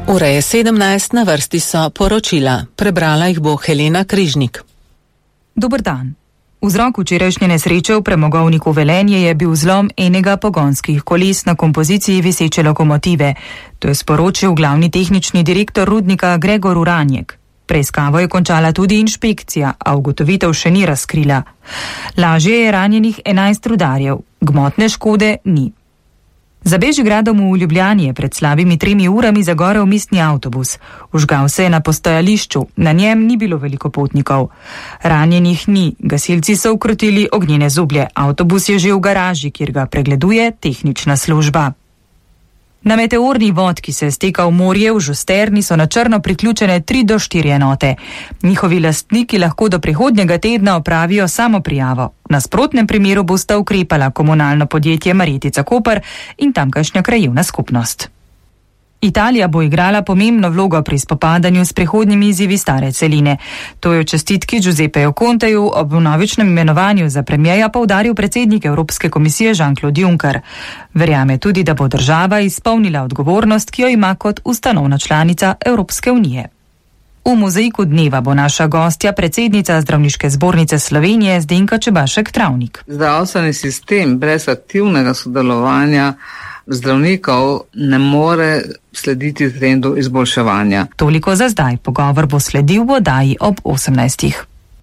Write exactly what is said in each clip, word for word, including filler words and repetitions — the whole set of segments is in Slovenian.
Ura je sedemnajst, na vrsti so poročila. Prebrala jih bo Helena Križnik. Dober dan. Vzrok včerajšnje nesreče v premogovniku Velenje je bil zlom enega pogonskih koles na kompoziciji viseče lokomotive. To je sporočil glavni tehnični direktor rudnika Gregor Uranjek. Preiskavo je končala tudi inšpekcija, a ugotovitev še ni razkrila. Lažje je ranjenih enajst rudarjev, gmotne škode ni. Za Bežigradom v Ljubljani je pred slabimi tremi urami zagorel mestni avtobus. Vžgal se je na postajališču, na njem ni bilo veliko potnikov. Ranjenih ni, gasilci so ukrotili ognjene zublje. Avtobus je že v garaži, kjer ga pregleduje tehnična služba. Na meteorni vod, ki se steka v morje v Žusterni, so na črno priključene tri do štiri enote. Njihovi lastniki lahko do prihodnjega tedna opravijo samo prijavo. V nasprotnem primeru bosta ukrepala komunalno podjetje Marjetica Koper in tamkajšnja krajevna skupnost. Italija bo igrala pomembno vlogo pri spopadanju s prihodnjimi izzivi stare celine. To je v čestitki Giuseppeju Conteju ob vnovičnem imenovanju za premierja poudaril predsednik Evropske komisije Jean-Claude Juncker. Verjame tudi, da bo država izpolnila odgovornost, ki jo ima kot ustanovna članica Evropske unije. V mozaiku dneva bo naša gostja predsednica Zdravniške zbornice Slovenije Zdenka Čebašek Travnik. Zdravstveni sistem brez aktivnega sodelovanja zdravnikov ne more slediti trendu izboljševanja. Toliko za zdaj. Pogovor bo sledil v oddaji ob osemnajstih.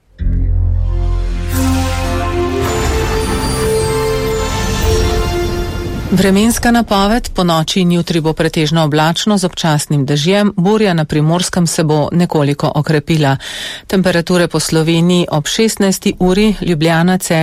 Vremenska napoved: po noči in jutri bo pretežno oblačno z občasnim dežjem, burja na Primorskem se bo nekoliko okrepila. Temperature po Sloveniji ob šestnajsti uri, Ljubljana, Celje